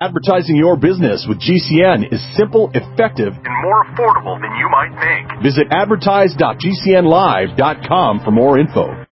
Advertising your business with GCN is simple, effective, and more affordable than you might think. Visit advertise.gcnlive.com for more info.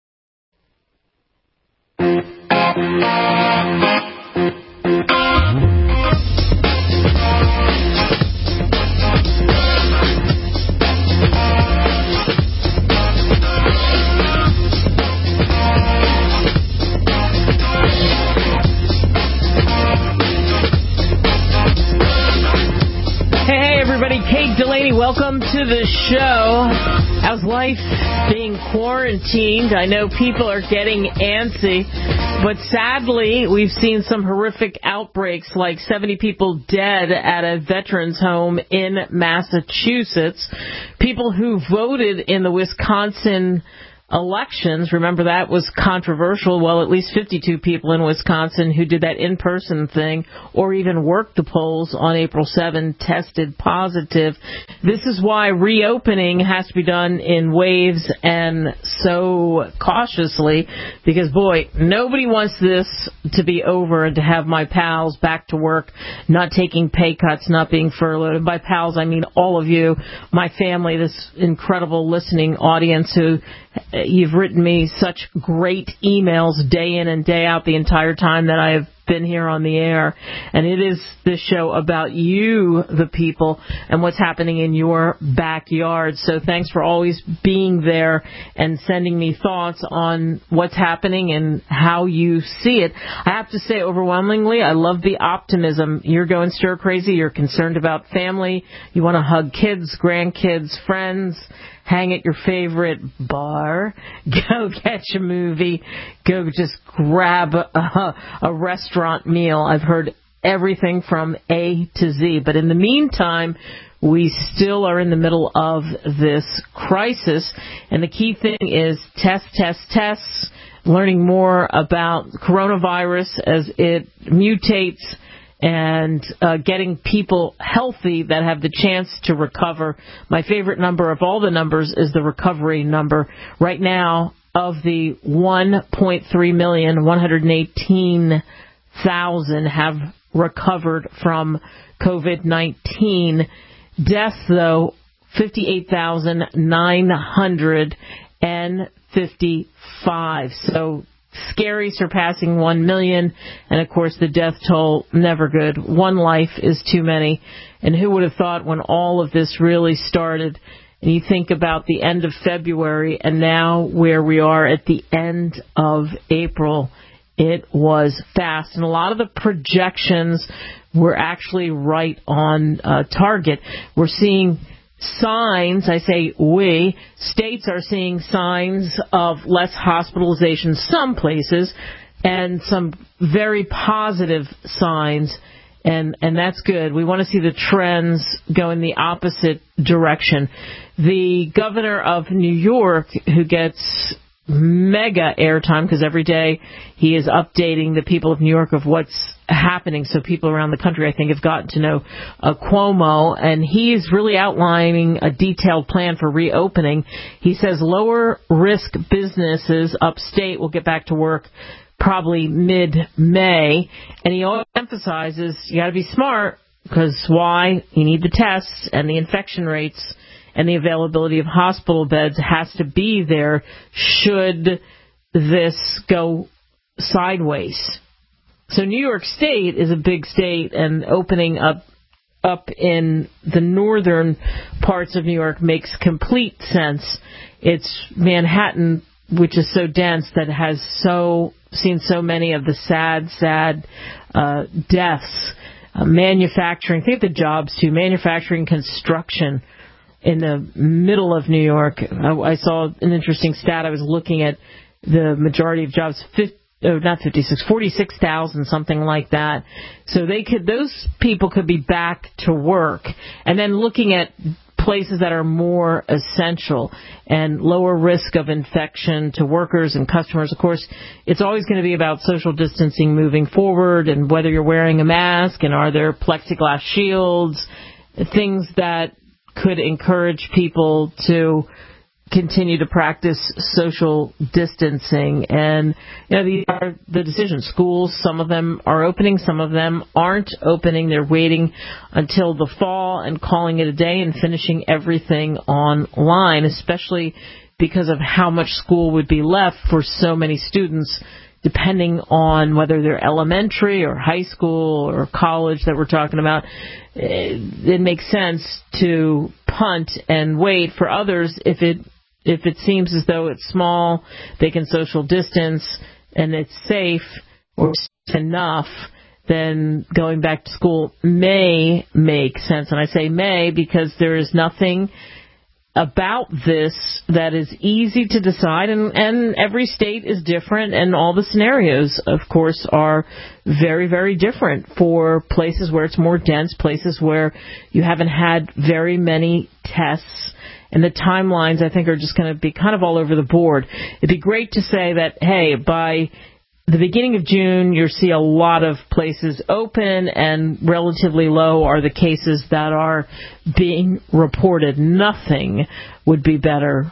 Kate Delaney, welcome to the show. How's life being quarantined? I know people are getting antsy, but sadly, we've seen some horrific outbreaks, like 70 people dead at a veterans home in Massachusetts. People who voted in the Wisconsin elections, remember that was controversial. Well, at least 52 people in Wisconsin who did that in-person thing or even worked the polls on April 7 tested positive. This is why reopening has to be done in waves and so cautiously, because, boy, nobody wants this to be over and to have my pals back to work, not taking pay cuts, not being furloughed. And by pals, I mean all of you, my family, this incredible listening audience who you've written me such great emails day in and day out the entire time that I have been here on the air. And it is this show about you, the people, and what's happening in your backyard. So thanks for always being there and sending me thoughts on what's happening and how you see it. I have to say, overwhelmingly, I love the optimism. You're going stir crazy. You're concerned about family. You want to hug kids, grandkids, friends, hang at your favorite bar, go catch a movie, go just grab a restaurant meal. I've heard everything from A to Z. But in the meantime, we still are in the middle of this crisis. And the key thing is tests, learning more about coronavirus as it mutates, and getting people healthy that have the chance to recover. My favorite number of all the numbers is the recovery number. Right now, of the 1.3 million, 118,000 have recovered from COVID-19. Deaths, though, 58,955. So scary, surpassing 1 million, and of course the death toll, never good. One life is too many. And who would have thought when all of this really started, and you think about the end of February and now where we are at the end of April, it was fast. And a lot of the projections were actually right on target. We're seeing signs, I say we, states are seeing signs of less hospitalizations some places and some very positive signs, and that's good. We want to see the trends go in the opposite direction. The governor of New York, who gets mega airtime because every day he is updating the people of New York of what's happening, so people around the country, I think, have gotten to know Cuomo, and he is really outlining a detailed plan for reopening. He says lower risk businesses upstate will get back to work probably mid-May, and he always emphasizes you got to be smart, because why? You need the tests, and the infection rates and the availability of hospital beds has to be there should this go sideways. So New York State is a big state, and opening up in the northern parts of New York makes complete sense. It's Manhattan, which is so dense, that has seen so many of the sad deaths. Manufacturing, think of the jobs too, manufacturing, construction, in the middle of New York. I saw an interesting stat. I was looking at the majority of jobs, 46,000, something like that. So those people could be back to work. And then looking at places that are more essential and lower risk of infection to workers and customers. Of course, it's always going to be about social distancing moving forward, and whether you're wearing a mask, and are there plexiglass shields, things that could encourage people to continue to practice social distancing. And, these are the decisions. Schools, some of them are opening, some of them aren't opening. They're waiting until the fall and calling it a day and finishing everything online, especially because of how much school would be left for so many students, depending on whether they're elementary or high school or college that we're talking about. It makes sense to punt and wait. For others, if it seems as though it's small, they can social distance, and it's safe or enough, then going back to school may make sense. And I say may because there is nothing about this that is easy to decide, and every state is different, and all the scenarios, of course, are very, very different for places where it's more dense, places where you haven't had very many tests, and the timelines, I think, are just going to be kind of all over the board. It'd be great to say that, hey, by the beginning of June, you'll see a lot of places open, and relatively low are the cases that are being reported. Nothing would be better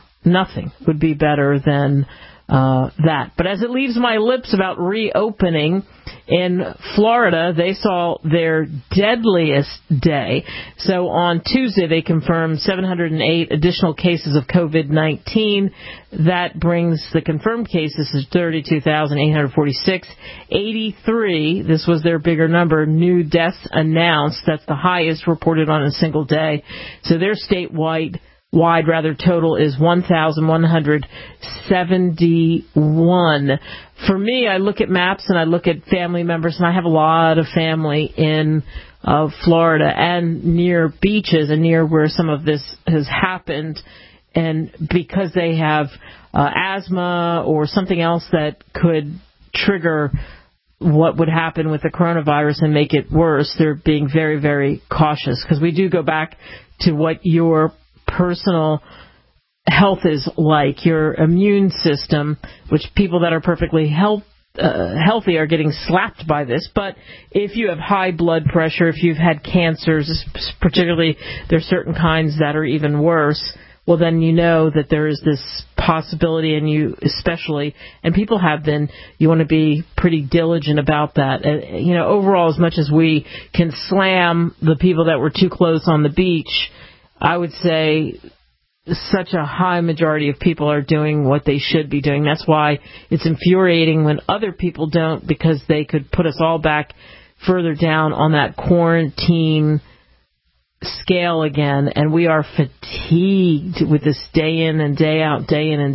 than that. But as it leaves my lips about reopening, in Florida, they saw their deadliest day. So on Tuesday, they confirmed 708 additional cases of COVID-19. That brings the confirmed cases to 32,846. 83, this was their bigger number, new deaths announced. That's the highest reported on a single day. So their statewide total is 1,171. For me, I look at maps and I look at family members, and I have a lot of family in Florida and near beaches and near where some of this has happened. And because they have asthma or something else that could trigger what would happen with the coronavirus and make it worse, they're being very, very cautious, because we do go back to what your personal health is like, your immune system, which people that are perfectly healthy are getting slapped by this. But if you have high blood pressure, if you've had cancers, particularly there's certain kinds that are even worse, well, then you know that there is this possibility, and you especially, and people have been, you want to be pretty diligent about that. Overall, as much as we can slam the people that were too close on the beach, I would say such a high majority of people are doing what they should be doing. That's why it's infuriating when other people don't, because they could put us all back further down on that quarantine scale again. And we are fatigued with this day in and day out,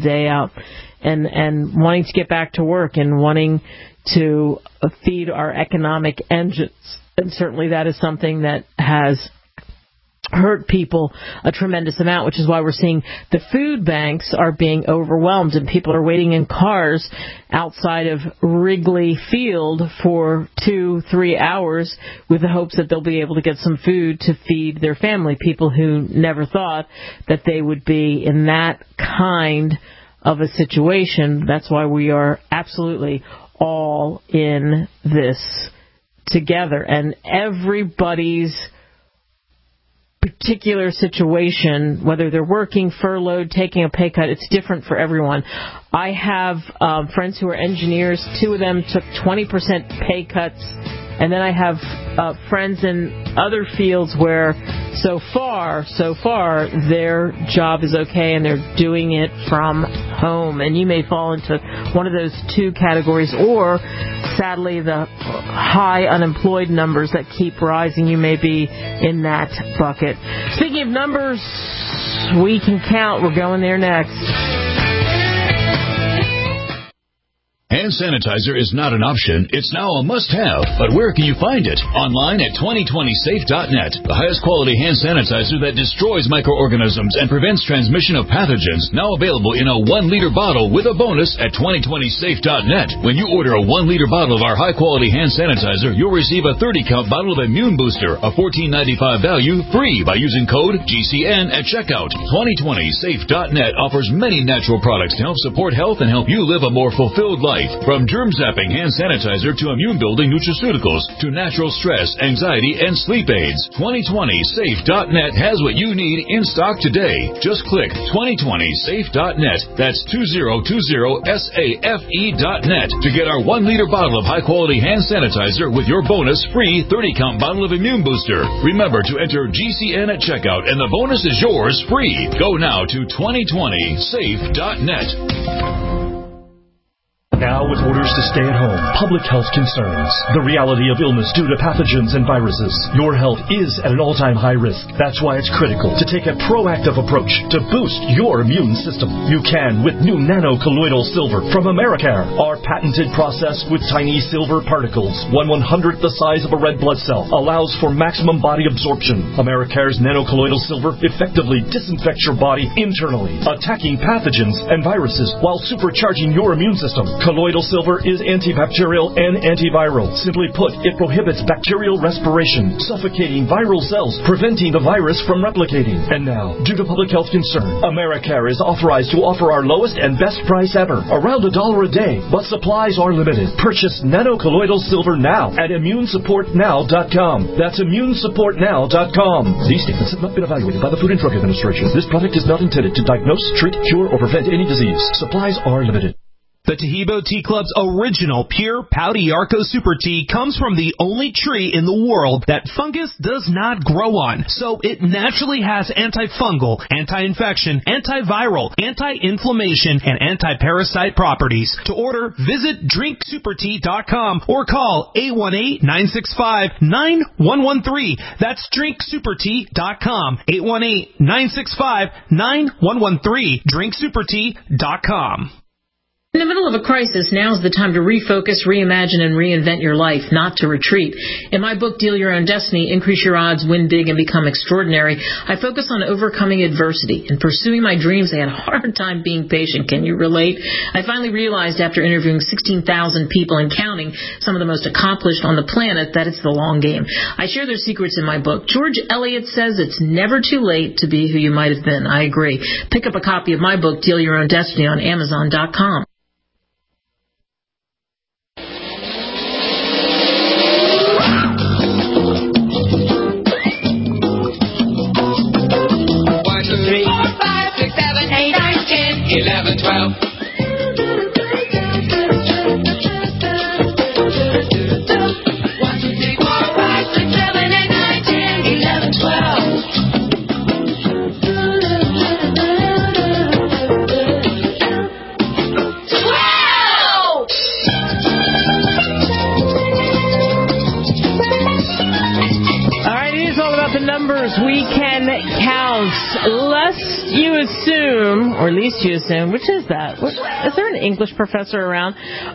and wanting to get back to work and wanting to feed our economic engines. And certainly that is something that has hurt people a tremendous amount, which is why we're seeing the food banks are being overwhelmed, and people are waiting in cars outside of Wrigley Field for 2-3 hours with the hopes that they'll be able to get some food to feed their family, people who never thought that they would be in that kind of a situation. That's why we are absolutely all in this together, and everybody's particular situation, whether they're working, furloughed, taking a pay cut, it's different for everyone. I have friends who are engineers. 2 of them took 20% pay cuts. And then I have friends in other fields where so far, their job is okay and they're doing it from home. And you may fall into one of those 2 categories, or sadly the high unemployed numbers that keep rising, you may be in that bucket. Speaking of numbers we can count, we're going there next. Hand sanitizer is not an option. It's now a must-have. But where can you find it? Online at 2020safe.net. The highest quality hand sanitizer that destroys microorganisms and prevents transmission of pathogens. Now available in a 1-liter bottle with a bonus at 2020safe.net. When you order a 1-liter bottle of our high-quality hand sanitizer, you'll receive a 30-count bottle of Immune Booster, a $14.95 value, free by using code GCN at checkout. 2020safe.net offers many natural products to help support health and help you live a more fulfilled life. life. From germ-zapping hand sanitizer to immune-building nutraceuticals to natural stress, anxiety, and sleep aids, 2020safe.net has what you need in stock today. Just click 2020safe.net. That's 2020safe.net to get our 1-liter bottle of high-quality hand sanitizer with your bonus free 30-count bottle of Immune Booster. Remember to enter GCN at checkout, and the bonus is yours free. Go now to 2020safe.net. Now with orders to stay at home, public health concerns, the reality of illness due to pathogens and viruses, your health is at an all-time high risk. That's why it's critical to take a proactive approach to boost your immune system. You can with new nano-colloidal silver from Americare. Our patented process with tiny silver particles, 1/100th the size of a red blood cell, allows for maximum body absorption. Americare's nano-colloidal silver effectively disinfects your body internally, attacking pathogens and viruses while supercharging your immune system. Colloidal silver is antibacterial and antiviral. Simply put, it prohibits bacterial respiration, suffocating viral cells, preventing the virus from replicating. And now, due to public health concern, Americare is authorized to offer our lowest and best price ever, around $1 a day, but supplies are limited. Purchase nano-colloidal silver now at immunesupportnow.com. That's immunesupportnow.com. These statements have not been evaluated by the Food and Drug Administration. This product is not intended to diagnose, treat, cure, or prevent any disease. Supplies are limited. The Taheebo Tea Club's original pure Pau d'Arco Super Tea comes from the only tree in the world that fungus does not grow on, so it naturally has antifungal, anti-infection, antiviral, anti-inflammation, and anti-parasite properties. To order, visit drinksupertea.com or call 818-965-9113. That's drinksupertea.com, 818-965-9113, drinksupertea.com. In the middle of a crisis, now's the time to refocus, reimagine, and reinvent your life, not to retreat. In my book, Deal Your Own Destiny, Increase Your Odds, Win Big, and Become Extraordinary, I focus on overcoming adversity and pursuing my dreams. I had a hard time being patient. Can you relate? I finally realized after interviewing 16,000 people and counting, some of the most accomplished on the planet, that it's the long game. I share their secrets in my book. George Eliot says it's never too late to be who you might have been. I agree. Pick up a copy of my book, Deal Your Own Destiny, on Amazon.com. We can count, lest you assume, or least you assume, which is that? Is there an English professor around?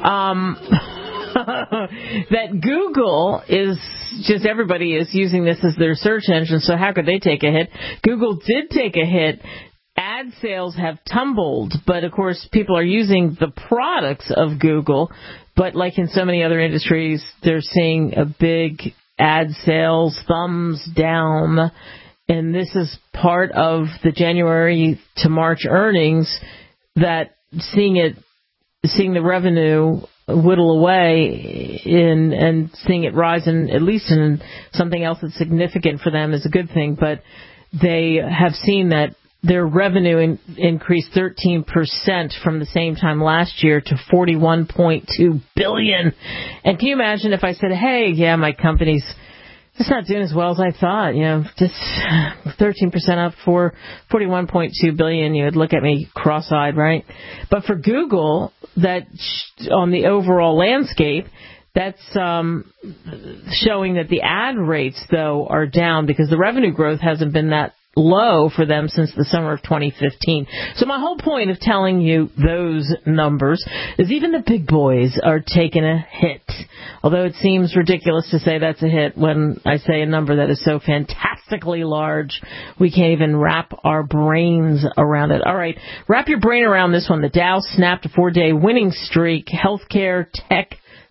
That Google is just, everybody is using this as their search engine, so how could they take a hit? Google did take a hit. Ad sales have tumbled, but of course people are using the products of Google, but like in so many other industries, they're seeing a big ad sales thumbs down, and this is part of the January to March earnings, that seeing the revenue whittle away and seeing it rise, in at least in something else that's significant for them, is a good thing. But they have seen that their revenue increased 13% from the same time last year to $41.2 billion. And can you imagine if I said, hey, yeah, my company's just not doing as well as I thought, just 13% up for $41.2 billion, you would look at me cross-eyed, right? But for Google, that on the overall landscape, that's showing that the ad rates, though, are down because the revenue growth hasn't been that low for them since the summer of 2015. So my whole point of telling you those numbers is even the big boys are taking a hit. Although it seems ridiculous to say that's a hit when I say a number that is so fantastically large, we can't even wrap our brains around it. All right, wrap your brain around this one. The Dow snapped a 4-day winning streak. Healthcare, tech,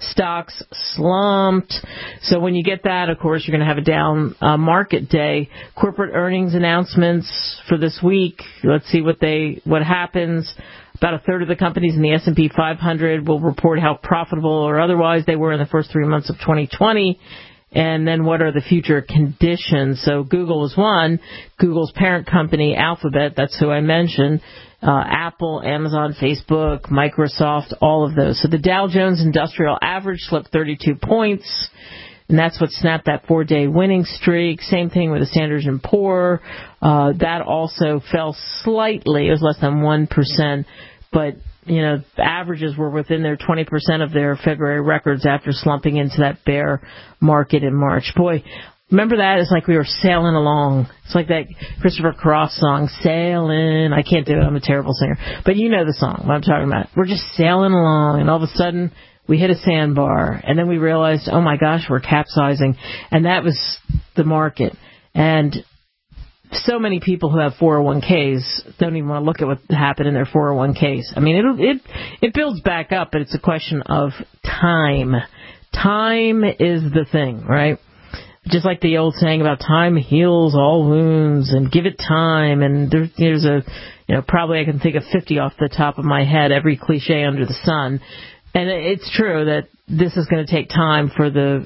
stocks slumped. So when you get that, of course, you're going to have a down market day. Corporate earnings announcements for this week. Let's see what happens. About a third of the companies in the S&P 500 will report how profitable or otherwise they were in the first 3 months of 2020. And then what are the future conditions? So Google is one. Google's parent company, Alphabet, that's who I mentioned. Apple, Amazon, Facebook, Microsoft, all of those. So the Dow Jones Industrial Average slipped 32 points, and that's what snapped that 4-day winning streak. Same thing with the Standard & Poor's. That also fell slightly. It was less than 1%, but averages were within their 20% of their February records after slumping into that bear market in March. Boy, remember that? It's like we were sailing along. It's like that Christopher Cross song, Sailing. I can't do it. I'm a terrible singer. But you know the song, what I'm talking about. We're just sailing along, and all of a sudden we hit a sandbar, and then we realized, oh my gosh, we're capsizing. And that was the market. And so many people who have 401ks don't even want to look at what happened in their 401ks. I mean, it builds back up, but it's a question of time. Time is the thing, right? Just like the old saying about time heals all wounds and give it time. And there's probably I can think of 50 off the top of my head, every cliche under the sun. And it's true that this is going to take time for the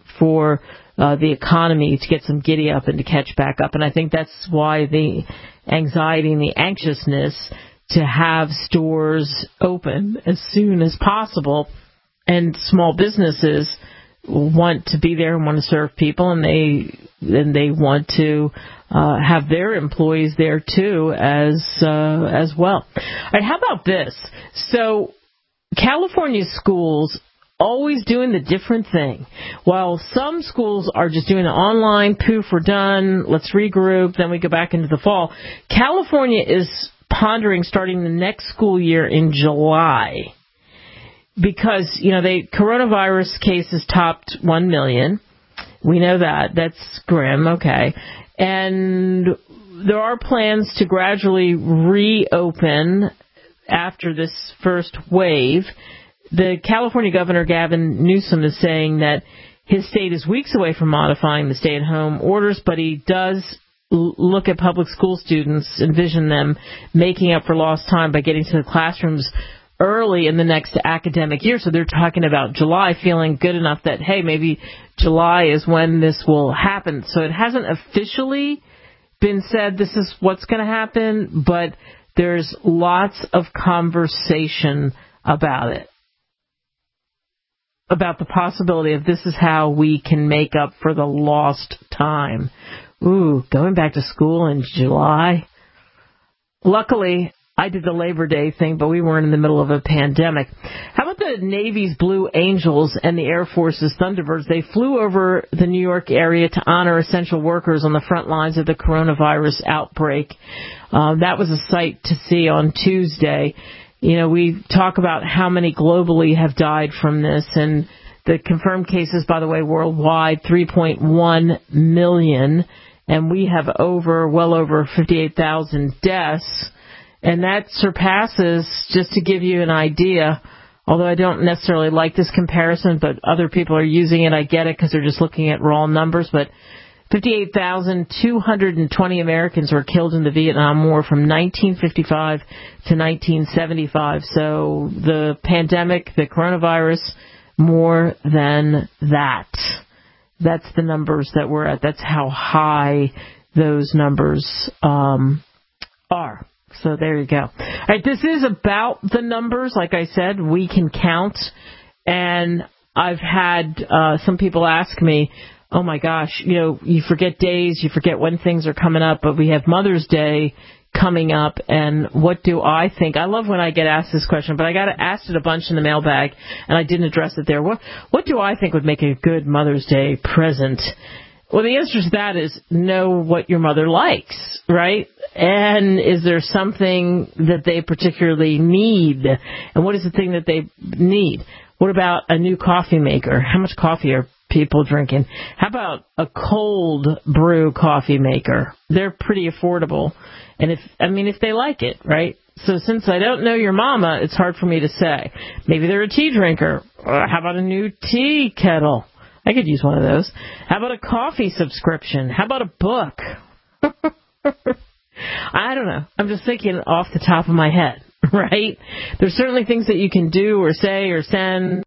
economy to get some giddy up and to catch back up. And I think that's why the anxiety and the anxiousness to have stores open as soon as possible, and small businesses want to be there and want to serve people, and they want to have their employees there too as well. All right, how about this? So California schools always doing the different thing. While some schools are just doing the online, poof, we're done, let's regroup, then we go back into the fall. California is pondering starting the next school year in July because, coronavirus cases topped 1 million. We know that. That's grim, okay. And there are plans to gradually reopen after this first wave. The California Governor, Gavin Newsom, is saying that his state is weeks away from modifying the stay-at-home orders, but he does look at public school students, envision them making up for lost time by getting to the classrooms early in the next academic year. So they're talking about July, feeling good enough that, hey, maybe July is when this will happen. So it hasn't officially been said this is what's going to happen, but there's lots of conversation about it, about the possibility of this is how we can make up for the lost time. Ooh, going back to school in July. Luckily, I did the Labor Day thing, but we weren't in the middle of a pandemic. How about the Navy's Blue Angels and the Air Force's Thunderbirds? They flew over the New York area to honor essential workers on the front lines of the coronavirus outbreak. That was a sight to see on Tuesday. We talk about how many globally have died from this, and the confirmed cases, by the way, worldwide, 3.1 million, and we have well over 58,000 deaths. And that surpasses, just to give you an idea, although I don't necessarily like this comparison, but other people are using it, I get it, because they're just looking at raw numbers, but 58,220 Americans were killed in the Vietnam War from 1955 to 1975. So the pandemic, the coronavirus, more than that. That's the numbers that we're at. That's how high those numbers are. So there you go. All right, this is about the numbers. Like I said, we can count. And I've had some people ask me, oh my gosh, you forget days, you forget when things are coming up, but we have Mother's Day coming up, and what do I think? I love when I get asked this question, but I got asked it a bunch in the mailbag, and I didn't address it there. What do I think would make a good Mother's Day present? Well, the answer to that is know what your mother likes, right? And is there something that they particularly need? And what is the thing that they need? What about a new coffee maker? How much coffee are people drinking? How about a cold brew coffee maker? They're pretty affordable. And if they like it, right? So since I don't know your mama, it's hard for me to say. Maybe they're a tea drinker. How about a new tea kettle? I could use one of those. How about a coffee subscription? How about a book? I don't know. I'm just thinking off the top of my head, right? There's certainly things that you can do or say or send.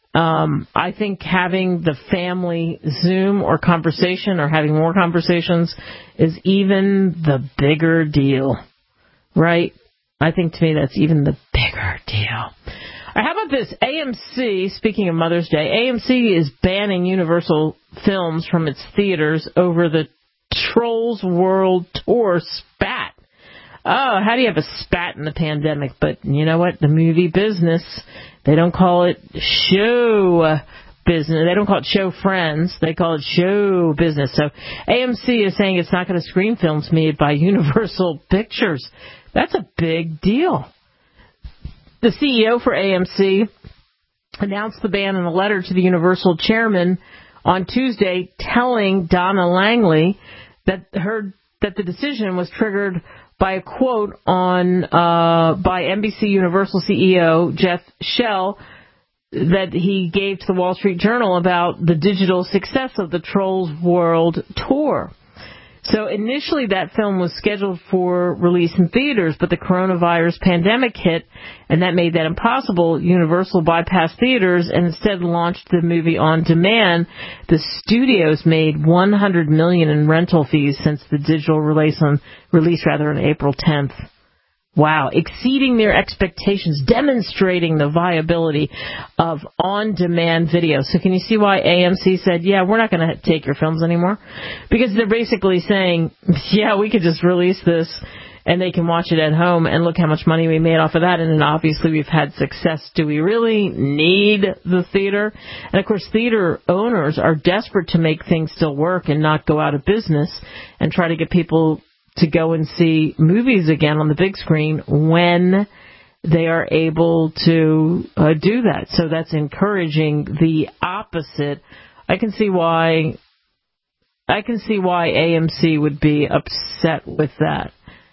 I think having the family Zoom or conversation or having more conversations is even the bigger deal, right? I think to me that's even the bigger deal. How about this? AMC, speaking of Mother's Day, AMC is banning Universal films from its theaters over the Trolls World Tour spat. Oh, how do you have a spat in the pandemic? But you know what? The movie business, they don't call it show business. They don't call it show friends. They call it show business. So AMC is saying it's not going to screen films made by Universal Pictures. That's a big deal. The CEO for AMC announced the ban in a letter to the Universal chairman on Tuesday, telling Donna Langley that the decision was triggered by a quote by NBC Universal CEO Jeff Shell that he gave to the Wall Street Journal about the digital success of the Trolls World Tour. So initially that film was scheduled for release in theaters, but the coronavirus pandemic hit, and that made that impossible. Universal bypassed theaters and instead launched the movie on demand. The studios made $100 million in rental fees since the digital release on April 10th. Wow, exceeding their expectations, demonstrating the viability of on-demand video. So can you see why AMC said, yeah, we're not going to take your films anymore? Because they're basically saying, yeah, we could just release this and they can watch it at home and look how much money we made off of that. And then obviously we've had success. Do we really need the theater? And of course, theater owners are desperate to make things still work and not go out of business and try to get people to go and see movies again on the big screen when they are able to do that. So that's encouraging the opposite. I can see why AMC would be upset with that,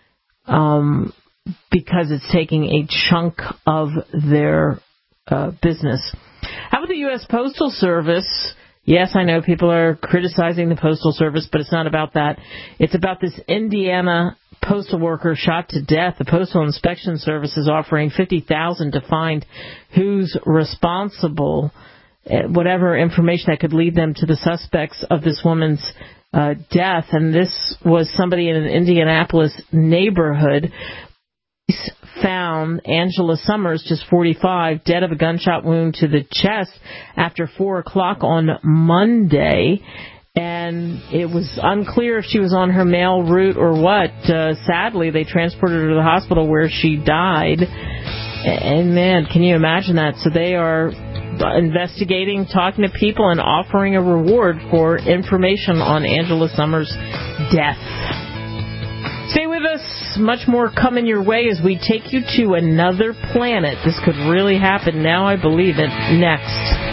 because it's taking a chunk of their business. How about the U.S. Postal Service? Yes, I know people are criticizing the Postal Service, but it's not about that. It's about this Indiana postal worker shot to death. The Postal Inspection Service is offering $50,000 to find who's responsible, whatever information that could lead them to the suspects of this woman's death. And this was somebody in an Indianapolis neighborhood. Police found Angela Summers, just 45, dead of a gunshot wound to the chest after 4 o'clock on Monday. And it was unclear if she was on her mail route or what. Sadly, they transported her to the hospital where she died. And man, can you imagine that? So they are investigating, talking to people, and offering a reward for information on Angela Summers' death. Stay with us. Much more coming your way as we take you to another planet. This could really happen. Now I believe it. Next.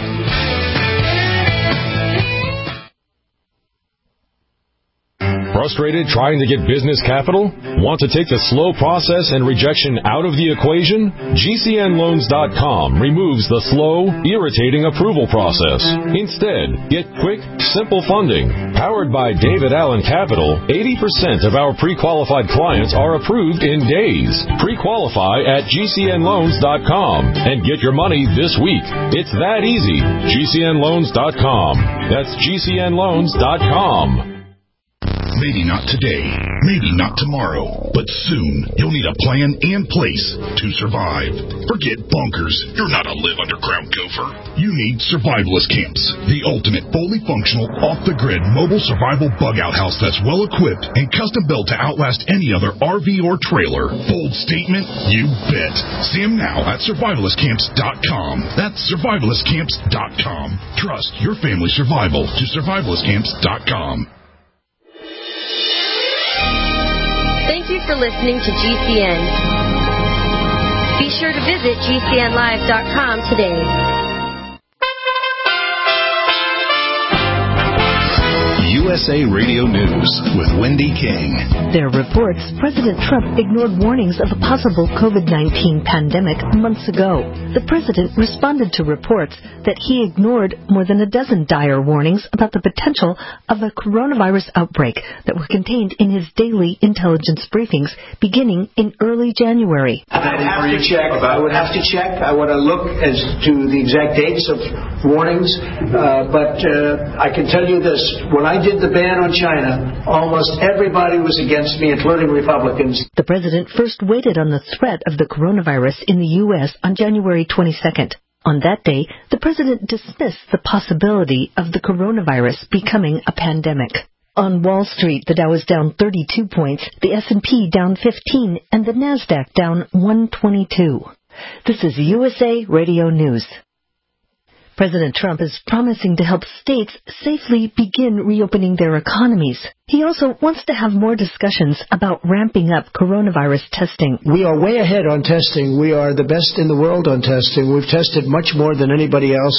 Frustrated trying to get business capital? Want to take the slow process and rejection out of the equation? GCNLoans.com removes the slow, irritating approval process. Instead, get quick, simple funding. Powered by David Allen Capital, 80% of our pre-qualified clients are approved in days. Pre-qualify at GCNLoans.com and get your money this week. It's that easy. GCNLoans.com. That's GCNLoans.com. Maybe not today, maybe not tomorrow, but soon you'll need a plan in place to survive. Forget bunkers. You're not a live underground gopher. You need survivalist camps, the ultimate fully functional, off-the-grid mobile survival bug-out house that's well-equipped and custom-built to outlast any other RV or trailer. Bold statement? You bet. See them now at survivalistcamps.com. That's survivalistcamps.com. Trust your family's survival to survivalistcamps.com. Thank you for listening to GCN. Be sure to visit GCNlive.com today. USA Radio News with Wendy King. There are reports President Trump ignored warnings of a possible COVID-19 pandemic months ago. The president responded to reports that he ignored more than a dozen dire warnings about the potential of a coronavirus outbreak that were contained in his daily intelligence briefings beginning in early January. I would have to check. I want to look as to the exact dates of warnings, but I can tell you this. When I did the ban on China, almost everybody was against me, including Republicans. The president first waited on the threat of the coronavirus in the U.S. on January 22nd. On that day, the president dismissed the possibility of the coronavirus becoming a pandemic. On Wall Street, the Dow is down 32 points, the S&P down 15, and the Nasdaq down 122. This is USA Radio News. President Trump is promising to help states safely begin reopening their economies. He also wants to have more discussions about ramping up coronavirus testing. We are way ahead on testing. We are the best in the world on testing. We've tested much more than anybody else,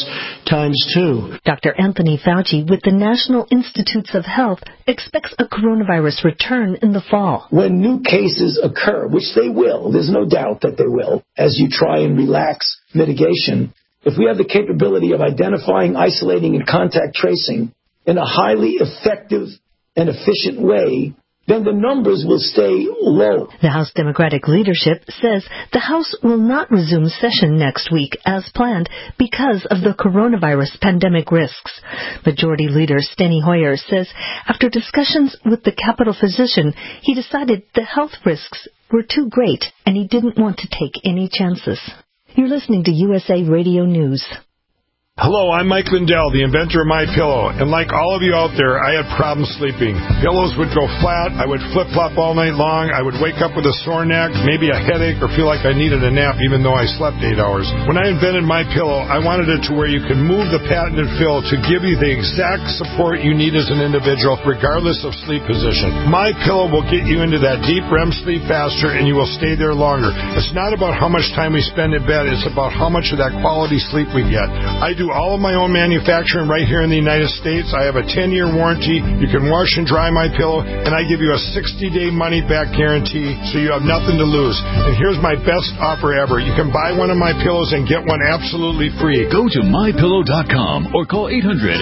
×2. Dr. Anthony Fauci with the National Institutes of Health expects a coronavirus return in the fall. When new cases occur, which they will, there's no doubt that they will, as you try and relax mitigation, if we have the capability of identifying, isolating, and contact tracing in a highly effective and efficient way, then the numbers will stay low. The House Democratic leadership says the House will not resume session next week as planned because of the coronavirus pandemic risks. Majority Leader Steny Hoyer says after discussions with the Capitol physician, he decided the health risks were too great and he didn't want to take any chances. You're listening to USA Radio News. Hello, I'm Mike Lindell, the inventor of MyPillow, and like all of you out there, I had problems sleeping. Pillows would go flat, I would flip-flop all night long, I would wake up with a sore neck, maybe a headache, or feel like I needed a nap even though I slept 8 hours. When I invented MyPillow, I wanted it to where you can move the patented fill to give you the exact support you need as an individual, regardless of sleep position. MyPillow will get you into that deep REM sleep faster, and you will stay there longer. It's not about how much time we spend in bed, it's about how much of that quality sleep we get. I do all of my own manufacturing right here in the United States. I have a 10-year warranty. You can wash and dry my pillow, and I give you a 60-day money-back guarantee, so you have nothing to lose. And here's my best offer ever. You can buy one of my pillows and get one absolutely free. Go to MyPillow.com or call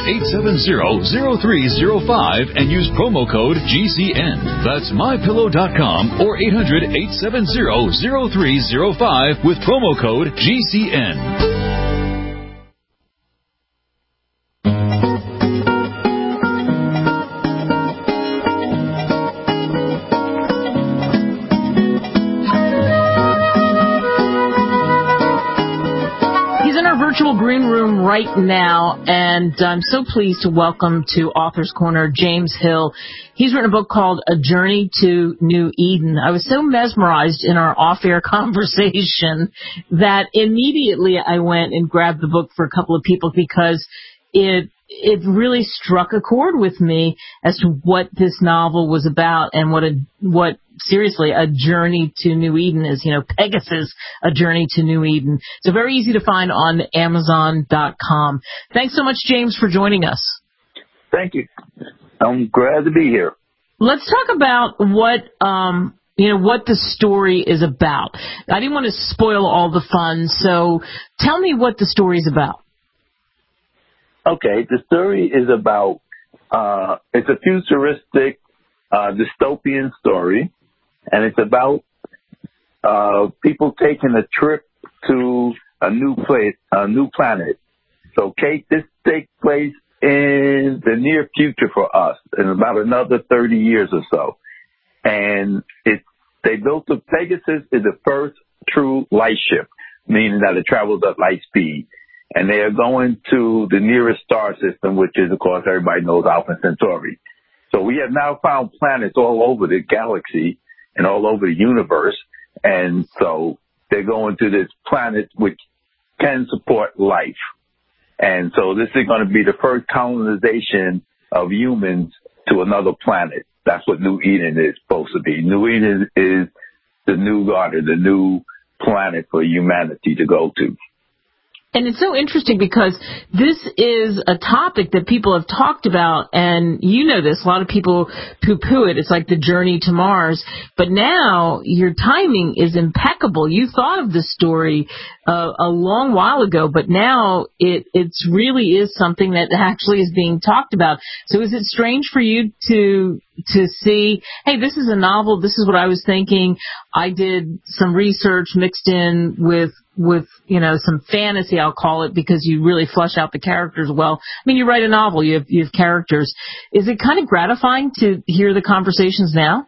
800-870-0305 and use promo code GCN. That's MyPillow.com or 800-870-0305 with promo code GCN. Virtual green room right now, and I'm so pleased to welcome to Author's Corner James Hill. He's written a book called A Journey to New Eden. I was so mesmerized in our off-air conversation that immediately I went and grabbed the book for a couple of people because it really struck a chord with me as to what this novel was about and what seriously a journey to New Eden is. Pegasus, A Journey to New Eden. So very easy to find on Amazon.com. Thanks so much, James, for joining us. Thank you. I'm glad to be here. Let's talk about what the story is about. I didn't want to spoil all the fun, so tell me what the story is about. Okay, the story is about, it's a futuristic, dystopian story, and it's about people taking a trip to a new place, a new planet. So, Kate, this takes place in the near future for us, in about another 30 years or so. And they built the Pegasus is the first true light ship, meaning that it travels at light speed. And they are going to the nearest star system, which is, of course, everybody knows Alpha Centauri. So we have now found planets all over the galaxy and all over the universe. And so they're going to this planet which can support life. And so this is going to be the first colonization of humans to another planet. That's what New Eden is supposed to be. New Eden is the new garden, the new planet for humanity to go to. And it's so interesting because this is a topic that people have talked about, and you know this, a lot of people poo-poo it. It's like the journey to Mars. But now your timing is impeccable. You thought of this story a long while ago, but now it really is something that actually is being talked about. So is it strange for you to see, hey, this is a novel, this is what I was thinking, I did some research mixed in with some fantasy, I'll call it, because you really flesh out the characters well. I mean, you write a novel, you have characters. Is it kind of gratifying to hear the conversations now?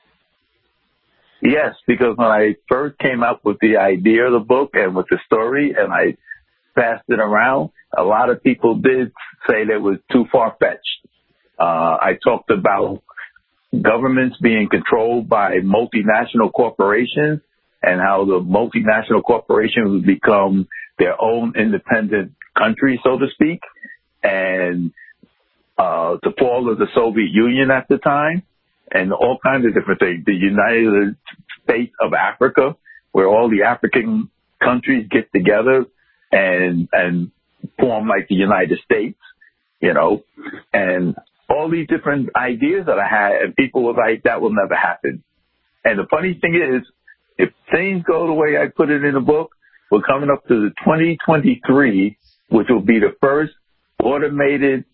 Yes, because when I first came up with the idea of the book and with the story, and I passed it around, a lot of people did say that it was too far-fetched. I talked about governments being controlled by multinational corporations and how the multinational corporations would become their own independent country, so to speak, and the fall of the Soviet Union at the time, and all kinds of different things. The United States of Africa, where all the African countries get together and form like the United States, and all these different ideas that I had, and people were like, that will never happen. And the funny thing is, if things go the way I put it in the book, we're coming up to the 2023, which will be the first automated,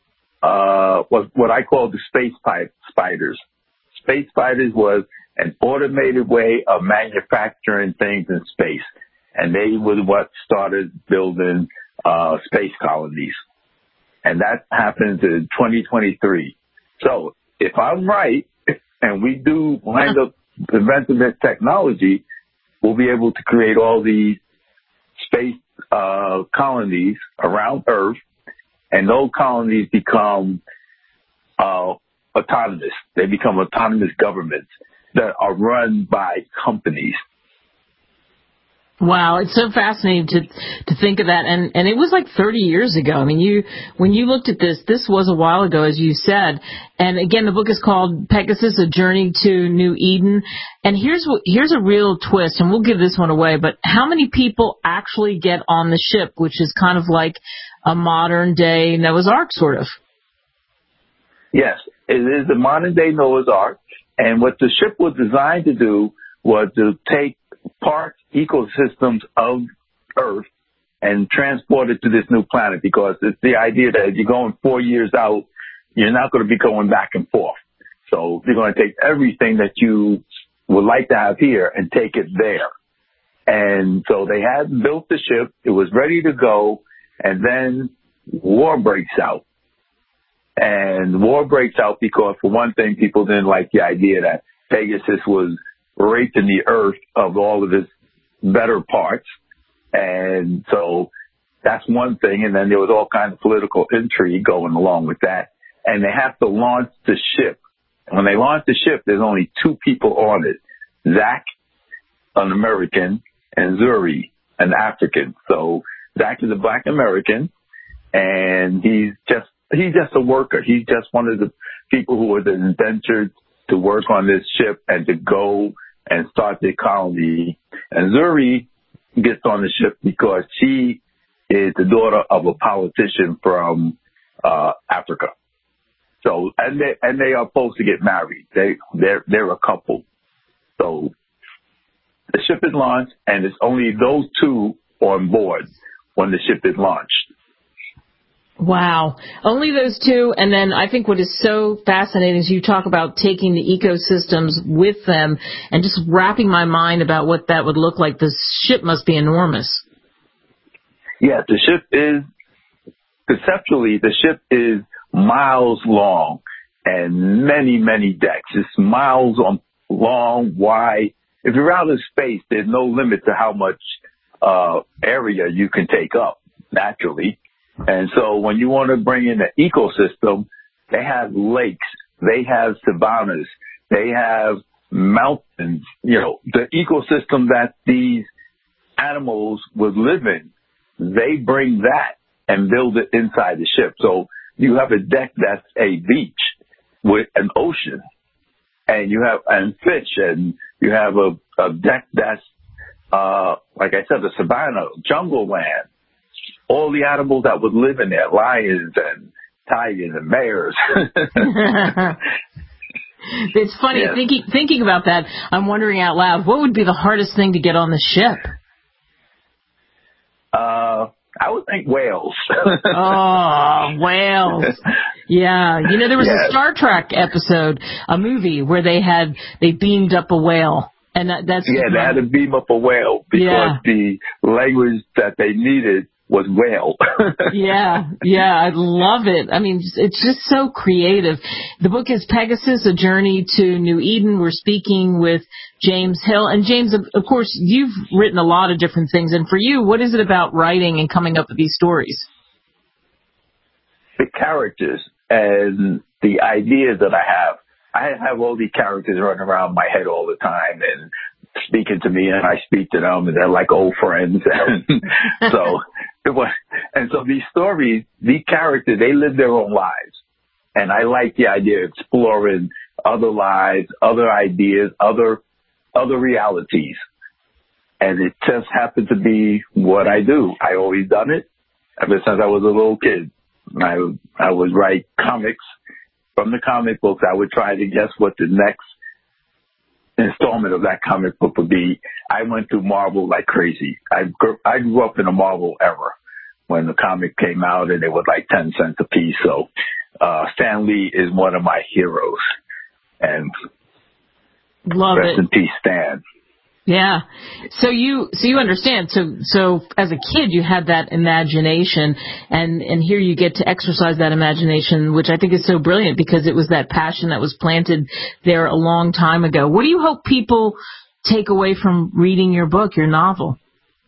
what I call the space spiders. Space spiders was an automated way of manufacturing things in space. And they were what started building space colonies. And that happens in 2023. So if I'm right, and we do wind up inventing this technology, we'll be able to create all these space colonies around Earth, and those colonies become autonomous. They become autonomous governments that are run by companies. Wow, it's so fascinating to think of that. And it was like 30 years ago. I mean, when you looked at this was a while ago, as you said. And again, the book is called Pegasus, A Journey to New Eden. And here's a real twist, and we'll give this one away, but how many people actually get on the ship, which is kind of like a modern day Noah's Ark, sort of? Yes, it is the modern day Noah's Ark. And what the ship was designed to do was to take parts, ecosystems of Earth and transport it to this new planet, because it's the idea that if you're going 4 years out, you're not going to be going back and forth. So you're going to take everything that you would like to have here and take it there. And so they had built the ship. It was ready to go. And then war breaks out. And war breaks out because, for one thing, people didn't like the idea that Pegasus was raping the Earth of all of its better parts. And so that's one thing. And then there was all kinds of political intrigue going along with that. And they have to launch the ship. And when they launch the ship, there's only two people on it. Zach, an American, and Zuri, an African. So Zach is a Black American, and he's just a worker. He's just one of the people who was indentured to work on this ship and to go and start the colony. And Zuri gets on the ship because she is the daughter of a politician from Africa. So, and they are supposed to get married. They're a couple. So the ship is launched, and it's only those two on board when the ship is launched. Wow. Only those two. And then I think what is so fascinating is you talk about taking the ecosystems with them and just wrapping my mind about what that would look like. The ship must be enormous. Yeah, the ship is, conceptually, the ship is miles long and many, many decks. It's miles long, wide. If you're out in space, there's no limit to how much area you can take up, naturally. And so when you want to bring in an ecosystem, they have lakes, they have savannas, they have mountains, the ecosystem that these animals would live in, they bring that and build it inside the ship. So you have a deck that's a beach with an ocean, and you have and fish, and you have a deck that's like I said, a savanna, jungle land, all the animals that would live in there, lions and tigers and bears. It's funny, yes. thinking about that, I'm wondering out loud, what would be the hardest thing to get on the ship? I would think whales. Oh, whales. Yeah. You know, there was a Star Trek episode, a movie, where they beamed up a whale. And that's they had to beam up a whale because the language that they needed was whale. Yeah, I love it. I mean, it's just so creative. The book is Pegasus, A Journey to New Eden. We're speaking with James Hill. And James, of course, you've written a lot of different things. And for you, what is it about writing and coming up with these stories? The characters and the ideas that I have. I have all these characters running around my head all the time and speaking to me, and I speak to them, and they're like old friends. So these stories, these characters, they live their own lives. And I like the idea of exploring other lives, other ideas, other realities. And it just happened to be what I do. I always done it ever since I was a little kid. I would write comics. From the comic books, I would try to guess what the next installment of that comic book would be. I went through Marvel like crazy. I grew up in a Marvel era when the comic came out, and they were like 10 cents a piece. So Stan Lee is one of my heroes. And rest in peace, Stan. Yeah. So you understand. So as a kid, you had that imagination, and here you get to exercise that imagination, which I think is so brilliant because it was that passion that was planted there a long time ago. What do you hope people take away from reading your book, your novel?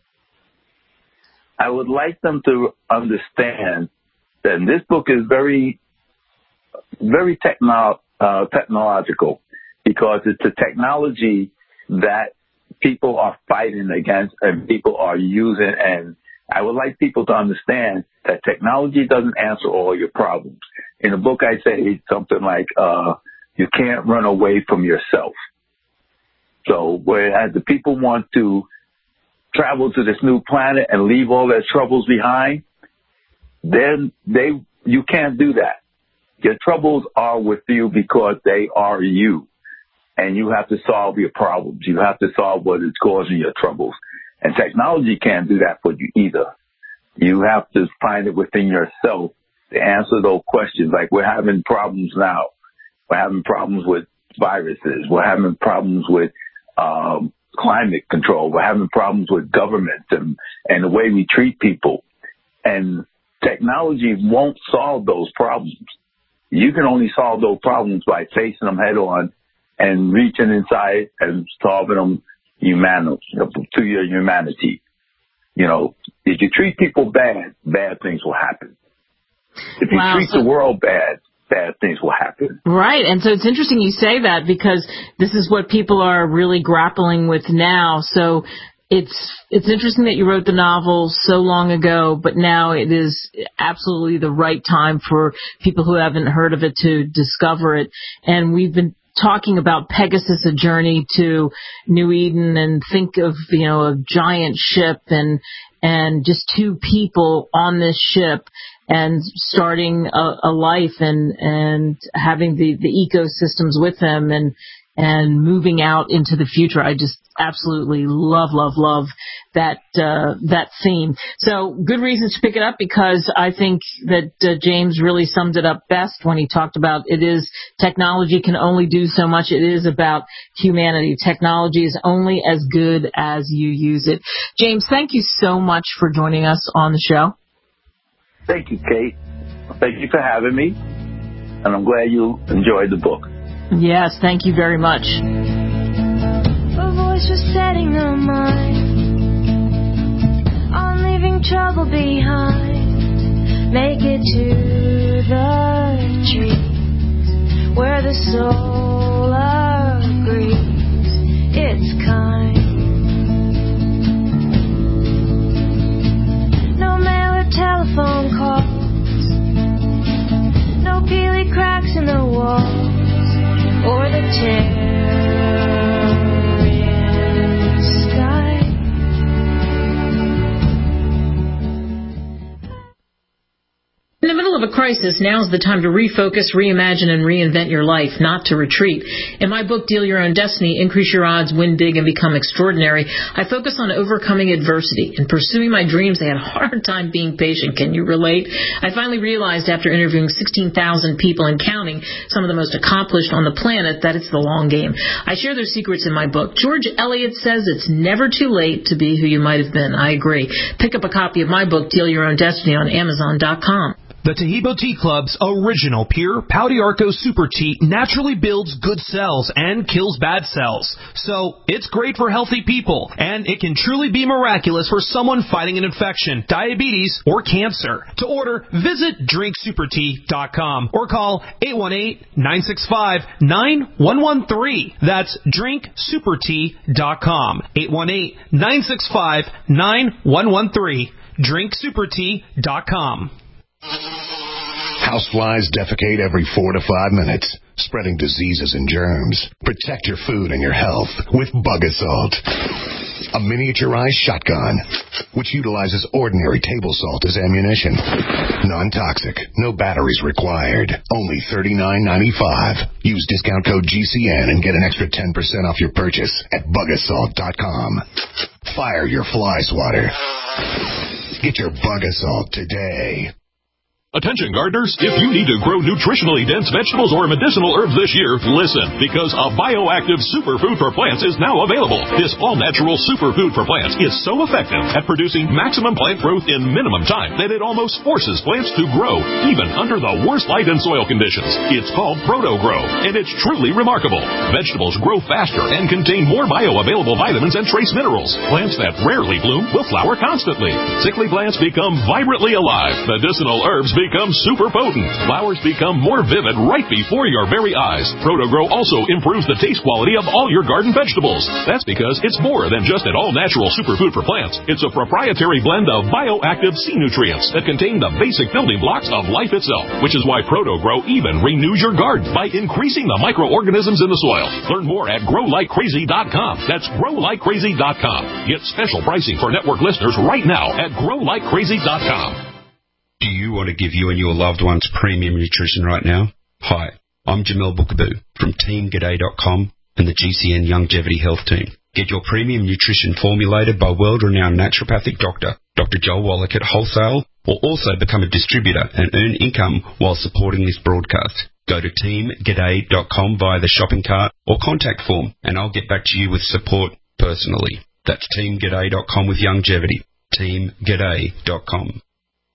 I would like them to understand that this book is very, very technological, because it's a technology that people are fighting against and people are using. And I would like people to understand that technology doesn't answer all your problems. In the book, I say something like, you can't run away from yourself. So whereas the people want to travel to this new planet and leave all their troubles behind, then you can't do that. Your troubles are with you because they are you. And you have to solve your problems. You have to solve what is causing your troubles. And technology can't do that for you either. You have to find it within yourself to answer those questions. Like, we're having problems now. We're having problems with viruses. We're having problems with climate control. We're having problems with government and the way we treat people. And technology won't solve those problems. You can only solve those problems by facing them head on and reaching inside and solving them to your humanity. You know, if you treat people bad things will happen. If you treat the world bad things will happen. Right. And so it's interesting you say that, because this is what people are really grappling with now. So it's interesting that you wrote the novel so long ago, but now it is absolutely the right time for people who haven't heard of it to discover it. And we've been talking about Pegasus, A Journey to New Eden, and think of, a giant ship and just two people on this ship and starting a life and having the ecosystems with them and moving out into the future. I just absolutely love that theme. So good reasons to pick it up, because I think that James really summed it up best when he talked about technology can only do so much. It is about humanity. Technology is only as good as you use it. James, thank you so much for joining us on the show. Thank you, Kate. Thank you for having me, and I'm glad you enjoyed the book. Yes, thank you very much. A voice was setting her mind on leaving trouble behind. Make it to the trees where the soul agrees it's kind. No mail or telephone calls, no peely cracks in the walls, or the terror in the sky. of a crisis, now's the time to refocus, reimagine, and reinvent your life, not to retreat. In my book, Deal Your Own Destiny, Increase Your Odds, Win Big, and Become Extraordinary, I focus on overcoming adversity. In pursuing my dreams, I had a hard time being patient. Can you relate? I finally realized after interviewing 16,000 people and counting, some of the most accomplished on the planet, that it's the long game. I share those secrets in my book. George Eliot says it's never too late to be who you might have been. I agree. Pick up a copy of my book, Deal Your Own Destiny, on Amazon.com. The Taheebo Tea Club's original pure Pau d'Arco Super Tea naturally builds good cells and kills bad cells. So it's great for healthy people, and it can truly be miraculous for someone fighting an infection, diabetes, or cancer. To order, visit drinksupertea.com or call 818-965-9113. That's drinksupertea.com. 818-965-9113. drinksupertea.com. Houseflies defecate every 4 to 5 minutes, spreading diseases and germs. Protect your food and your health with Bug Assault, a miniaturized shotgun which utilizes ordinary table salt as ammunition. Non-toxic, no batteries required. Only $39.95. Use discount code GCN and get an extra 10% off your purchase at bugassault.com. Fire your fly swatter. Get your Bug Assault today. Attention gardeners, if you need to grow nutritionally dense vegetables or medicinal herbs this year, listen, because a bioactive superfood for plants is now available. This all-natural superfood for plants is so effective at producing maximum plant growth in minimum time that it almost forces plants to grow, even under the worst light and soil conditions. It's called Proto-Grow, and it's truly remarkable. Vegetables grow faster and contain more bioavailable vitamins and trace minerals. Plants that rarely bloom will flower constantly. Sickly plants become vibrantly alive. Medicinal herbs become super potent. Flowers become more vivid right before your very eyes. Proto-Grow also improves the taste quality of all your garden vegetables. That's because it's more than just an all-natural superfood for plants. It's a proprietary blend of bioactive sea nutrients that contain the basic building blocks of life itself, which is why Proto-Grow even renews your garden by increasing the microorganisms in the soil. Learn more at growlikecrazy.com. That's growlikecrazy.com. Get special pricing for network listeners right now at growlikecrazy.com. Do you want to give you and your loved ones premium nutrition right now? Hi, I'm Jamel Bookaboo from TeamGaday.com and the GCN Longevity Health Team. Get your premium nutrition formulated by world-renowned naturopathic doctor, Dr. Joel Wallach at Wholesale, or also become a distributor and earn income while supporting this broadcast. Go to TeamGaday.com via the shopping cart or contact form, and I'll get back to you with support personally. That's TeamGaday.com with longevity. TeamGaday.com.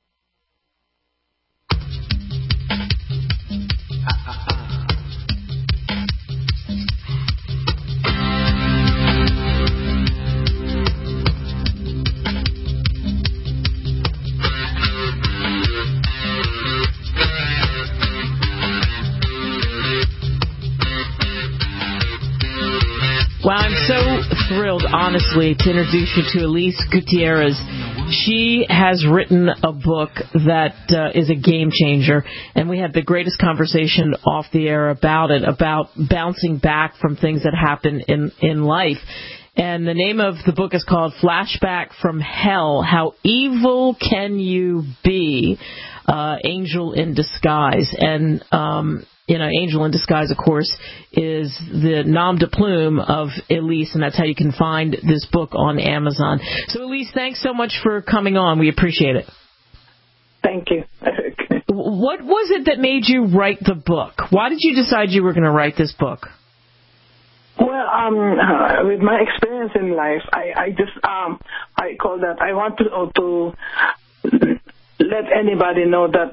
Well, I'm so thrilled, honestly, to introduce you to Elise Gutierrez. She has written a book that is a game changer, and we had the greatest conversation off the air about it, about bouncing back from things that happen in life. And the name of the book is called Flashback from Hell, How Evil Can You Be? Angel in Disguise. And Angel in Disguise, of course, is the nom de plume of Elise, and that's how you can find this book on Amazon. So, Elise, thanks so much for coming on. We appreciate it. Thank you. What was it that made you write the book? Why did you decide you were going to write this book? Well, with my experience in life, I call that I want to let anybody know that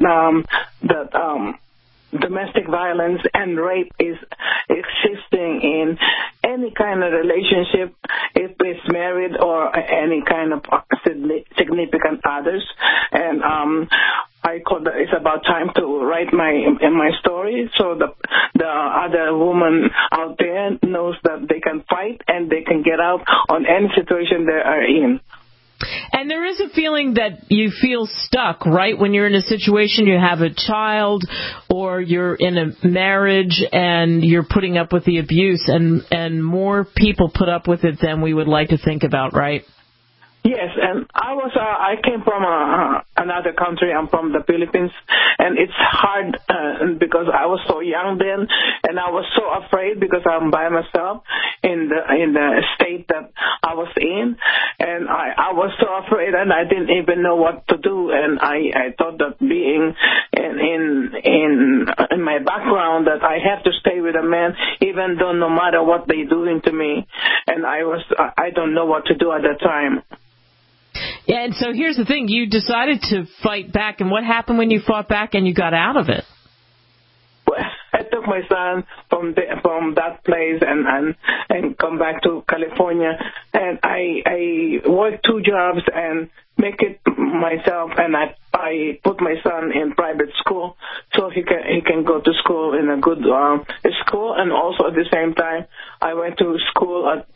domestic violence and rape is existing in any kind of relationship, if it's married or any kind of significant others. And I call that it's about time to write my story, so the other woman out there knows that they can fight and they can get out on any situation they are in. And there is a feeling that you feel stuck, right? When you're in a situation, you have a child or you're in a marriage and you're putting up with the abuse, and more people put up with it than we would like to think about, right? Yes, and I came from another country. I'm from the Philippines, and it's hard because I was so young then, and I was so afraid because I'm by myself in the state that I was in, and I was so afraid, and I didn't even know what to do, and I thought that being in my background that I have to stay with a man, even though no matter what they doing to me, and I don't know what to do at the time. Yeah, and so here's the thing. You decided to fight back, and what happened when you fought back and you got out of it? Well, I took my son from that place and come back to California, and I worked 2 jobs and make it myself, and I put my son in private school so he can go to school in a good school, and also at the same time I went to school at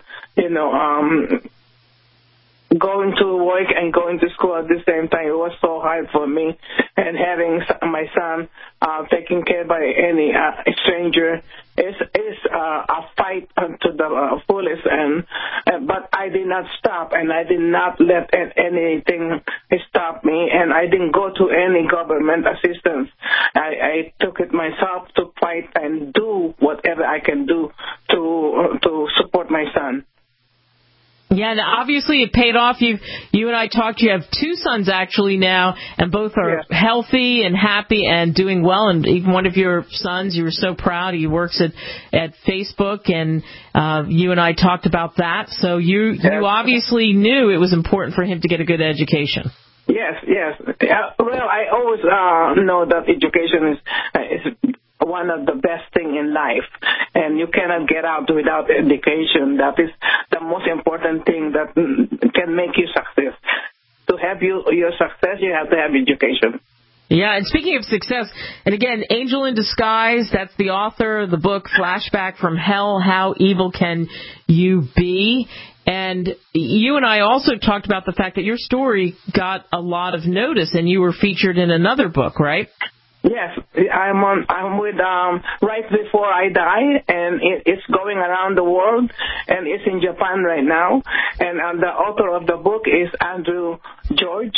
going to work and going to school at the same time. It was so hard for me, and having my son taken care by any stranger is a fight to the fullest. But I did not stop, and I did not let anything stop me, and I didn't go to any government assistance. I took it myself to fight and do whatever I can do to support my son. Yeah, and obviously it paid off. You and I talked. You have 2 sons actually now, and both are healthy and happy and doing well. And even one of your sons, you were so proud. He works at Facebook, and you and I talked about that. So you obviously knew it was important for him to get a good education. Yes. Well, I always know that education is one of the best thing in life, and you cannot get out without education. That is the most important thing that can make you success. To have your success, you have to have education. Yeah, and speaking of success, and again, Angel in Disguise, that's the author of the book Flashback from Hell, How Evil Can You Be? And you and I also talked about the fact that your story got a lot of notice, and you were featured in another book, right? Yes, I'm with Right Before I Die, and it's going around the world, and it's in Japan right now. And the author of the book is Andrew George,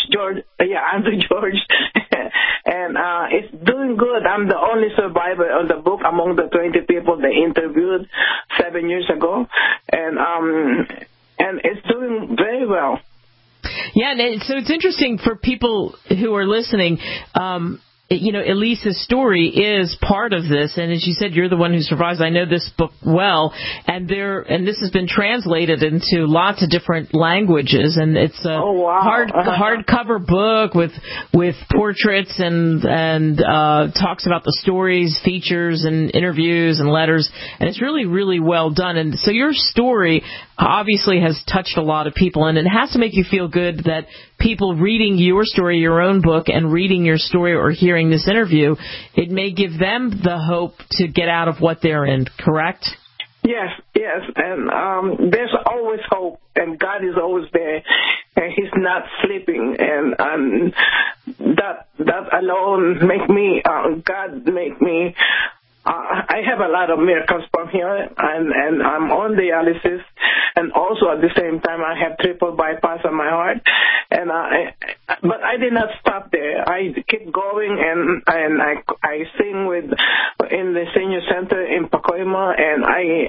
and it's doing good. I'm the only survivor of the book among the 20 people they interviewed 7 years ago, and it's doing very well. Yeah, and so it's interesting for people who are listening. Elise's story is part of this, and as you said, you're the one who survives. I know this book well, and this has been translated into lots of different languages, and it's a hardcover book with portraits and talks about the stories, features, and interviews and letters, and it's really, really well done. And so your story obviously has touched a lot of people, and it has to make you feel good that people reading your story, your own book, and reading your story or hearing this interview, it may give them the hope to get out of what they're in, correct? Yes, and there's always hope, and God is always there, and He's not sleeping, and that alone God make me. I have a lot of miracles from here, and I'm on dialysis, and also at the same time I have triple bypass on my heart, but I did not stop there. I keep going, and I sing in the senior center in Pacoima, and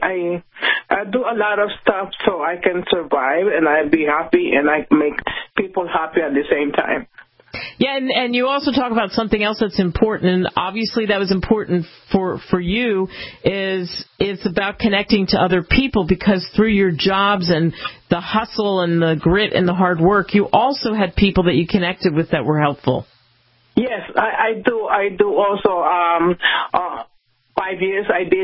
I do a lot of stuff so I can survive, and I be happy, and I make people happy at the same time. Yeah, and you also talk about something else that's important, and obviously that was important for you, is it's about connecting to other people, because through your jobs and the hustle and the grit and the hard work, you also had people that you connected with that were helpful. Yes, I do also. 5 years I did.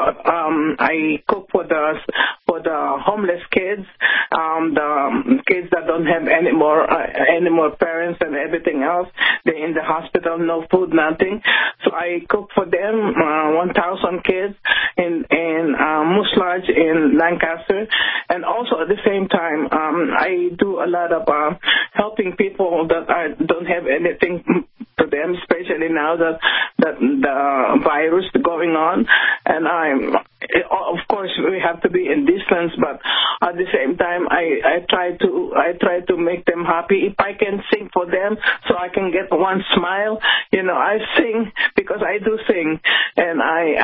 I cook for the homeless kids, the kids that don't have any more parents and everything else. They're in the hospital, no food, nothing. So I cook for them. 1,000 kids in Moose Lodge in Lancaster, and also at the same time I do a lot of helping people that don't have anything to them, especially now that the virus going on. And of course, we have to be in distance, but at the same time, I try to make them happy. If I can sing for them so I can get one smile, I sing because I do sing, and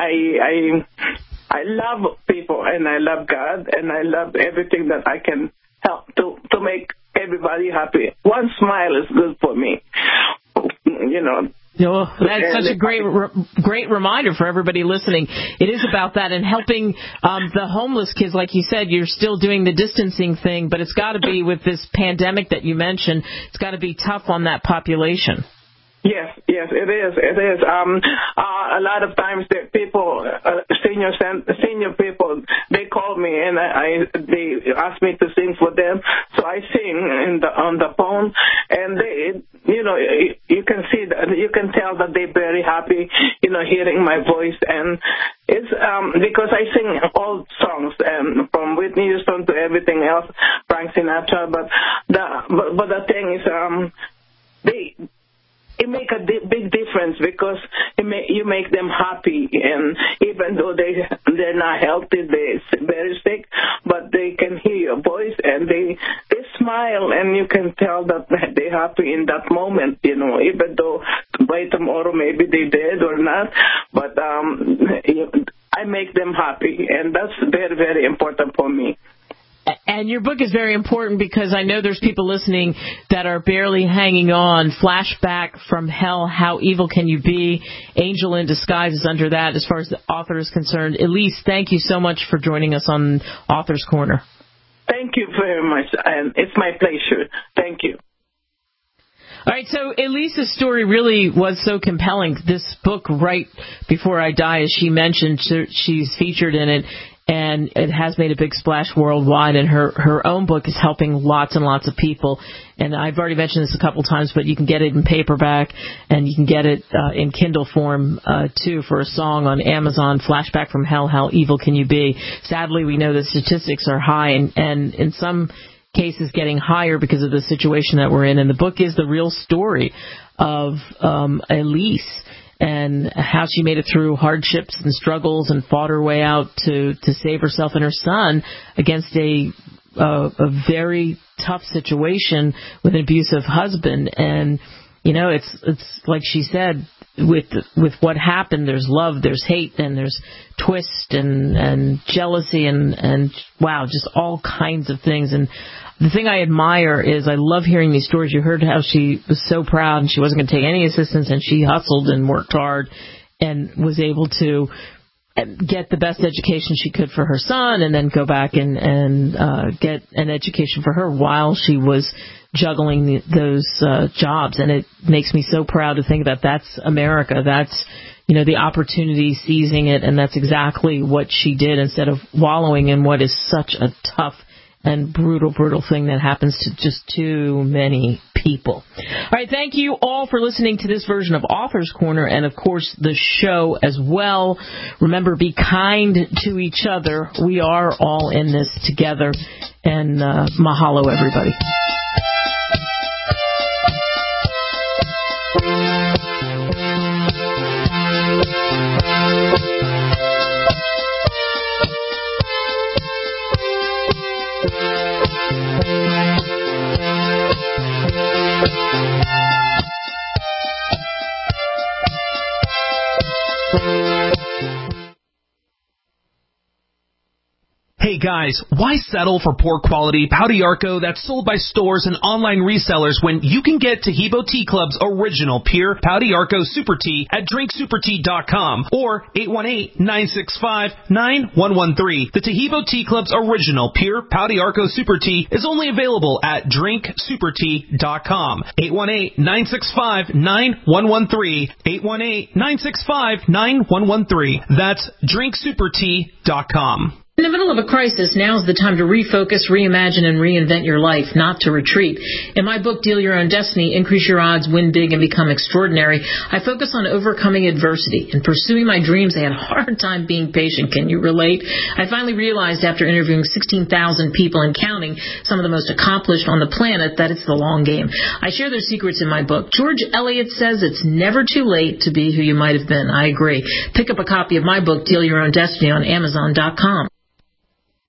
I love people, and I love God, and I love everything that I can help to make everybody happy. One smile is good for me, That's such a great reminder for everybody listening. It is about that and helping the homeless kids. Like you said, you're still doing the distancing thing, but it's got to be with this pandemic that you mentioned. It's got to be tough on that population. Yes, it is. A lot of times the people, senior people, they call me and they ask me to sing for them. So I sing on the phone, and they, you can see that, you can tell that they're very happy, hearing my voice, and it's because I sing old songs, from Whitney Houston to everything else, Frank Sinatra. But the thing is, it make a big difference because you make them happy, and even though they're not healthy, they're very sick, but they can hear your voice and they smile, and you can tell that they're happy in that moment, even though by tomorrow maybe they're dead or not, but I make them happy, and that's very, very important for me. And your book is very important because I know there's people listening that are barely hanging on. Flashback from Hell, How Evil Can You Be? Angel in Disguise is under that as far as the author is concerned. Elise, thank you so much for joining us on Author's Corner. Thank you very much, and it's my pleasure. Thank you. All right, so Elise's story really was so compelling. This book, Right Before I Die, as she mentioned, she's featured in it. And it has made a big splash worldwide, and her own book is helping lots and lots of people. And I've already mentioned this a couple times, but you can get it in paperback, and you can get it in Kindle form, too, for a song on Amazon, Flashback from Hell, How Evil Can You Be? Sadly, we know the statistics are high, and in some cases getting higher because of the situation that we're in. And the book is the real story of Elise, and how she made it through hardships and struggles and fought her way out to save herself and her son against a very tough situation with an abusive husband. And, it's like she said, with what happened, there's love, there's hate, and there's twist and jealousy and wow, just all kinds of things. And the thing I admire is I love hearing these stories. You heard how she was so proud and she wasn't going to take any assistance, and she hustled and worked hard and was able to get the best education she could for her son, and then go back and get an education for her while she was juggling those jobs. And it makes me so proud to think that that's America. That's, the opportunity, seizing it, and that's exactly what she did instead of wallowing in what is such a tough and brutal thing that happens to just too many people. All right, thank you all for listening to this version of Author's Corner, and of course the show as well. Remember, be kind to each other. We are all in this together, and mahalo, everybody. Hey guys, why settle for poor quality Pau d'Arco that's sold by stores and online resellers when you can get Taheebo Tea Club's original pure Pau d'Arco Super Tea at drinksupertea.com or 818-965-9113. The Taheebo Tea Club's original pure Pau d'Arco Super Tea is only available at drinksupertea.com. 818-965-9113. 818-965-9113. That's drinksupertea.com. In the middle of a crisis, now's the time to refocus, reimagine, and reinvent your life, not to retreat. In my book, Deal Your Own Destiny, Increase Your Odds, Win Big, and Become Extraordinary, I focus on overcoming adversity and pursuing my dreams. I had a hard time being patient. Can you relate? I finally realized after interviewing 16,000 people and counting, some of the most accomplished on the planet, that it's the long game. I share their secrets in my book. George Eliot says it's never too late to be who you might have been. I agree. Pick up a copy of my book, Deal Your Own Destiny, on Amazon.com.